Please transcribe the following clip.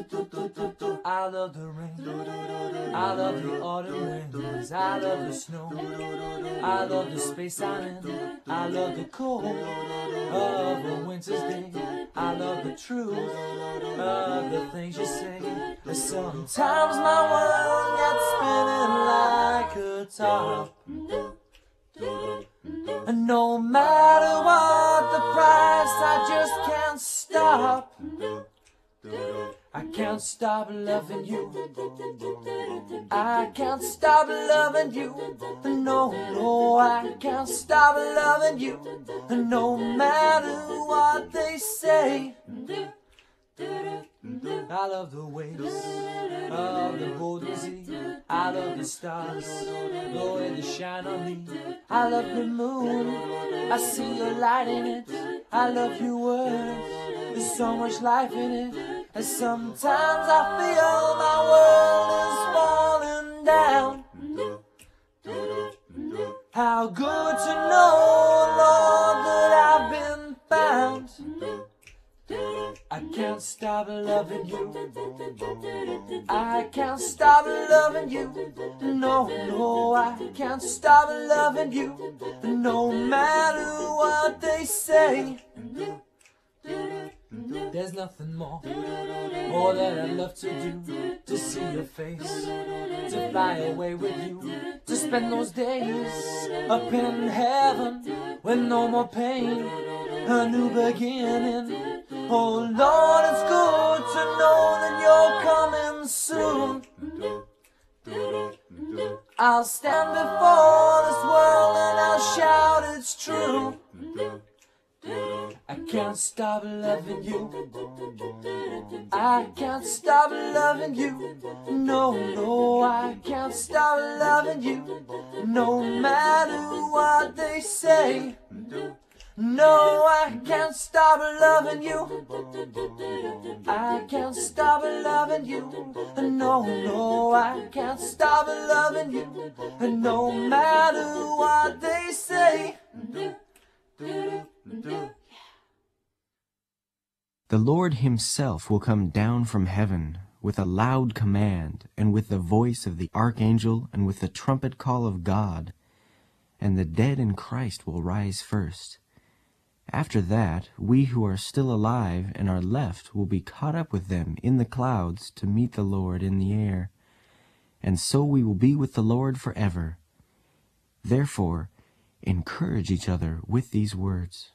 I love the rain, I love the autumn winds, I love the snow, I love the space I'm in, I love the cold of a winter's day, I love the truth of the things you say. Sometimes my world gets spinning like a top, and no matter what the price, I just can't stop. I can't stop loving you. I can't stop loving you. No, no, I can't stop loving you. No matter what they say. I love the waves of the golden sea. I love the stars, the way they shine on me. I love the moon, I see your light in it. I love your words, there's so much life in it. And sometimes I feel my world is falling down. How good to know, Lord, that I've been found. I can't stop loving you. I can't stop loving you. No, no, I can't stop loving you. No matter what they say. There's nothing more that I'd love to do. To see your face, to fly away with you, to spend those days up in heaven with no more pain, a new beginning. Oh Lord, it's good to know that you're coming soon. I'll stand before this world and I'll shout it's true. I can't stop loving you. I can't stop loving you. No, no, I can't stop loving you. No matter what they say. No, I can't stop loving you. I can't stop loving you. No, no, I can't stop loving you. No matter what they say. The Lord himself will come down from heaven with a loud command, and with the voice of the archangel, and with the trumpet call of God. And the dead in Christ will rise first. After that, we who are still alive and are left will be caught up with them in the clouds to meet the Lord in the air. And so we will be with the Lord forever. Therefore, encourage each other with these words.